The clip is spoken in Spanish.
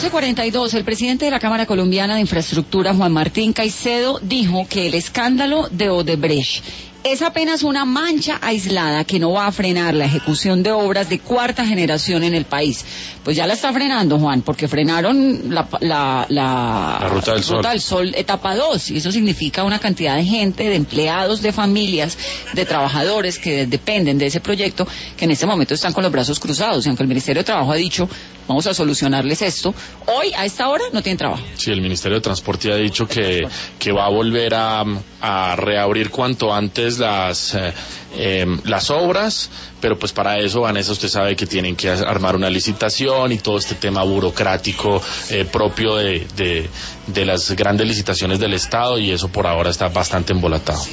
11:42, el presidente de la Cámara Colombiana de Infraestructura, Juan Martín Caicedo, dijo que el escándalo de Odebrecht es apenas una mancha aislada que no va a frenar la ejecución de obras de cuarta generación en el país. Pues ya la está frenando, Juan, porque frenaron la Ruta del Sol etapa 2, y eso significa una cantidad de gente, de empleados, de familias, de trabajadores que dependen de ese proyecto, que en este momento están con los brazos cruzados, y aunque el Ministerio de Trabajo ha dicho, vamos a solucionarles esto, hoy, a esta hora, no tienen trabajo. Sí, el Ministerio de Transporte ha dicho que va a volver a reabrir cuanto antes las obras, pero pues para eso, Vanessa, usted sabe que tienen que armar una licitación y todo este tema burocrático propio de las grandes licitaciones del Estado, y eso por ahora está bastante embolatado.